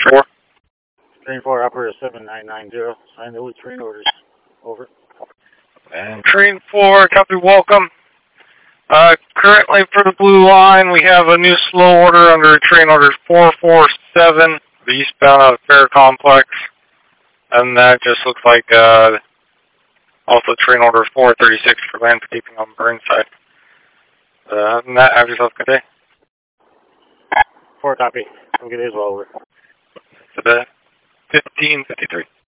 4. Train 4, operator 7990. Sign the with train orders. Over. And Train 4, copy, welcome. Currently for the Blue Line, we have a new slow order under train order 447, the eastbound out of Fair Complex. And that just looks like also train order 436 for landscaping on Burnside. Other than that, have yourself a good day. 4 copy. Have a good day as well. Over. To the 1553.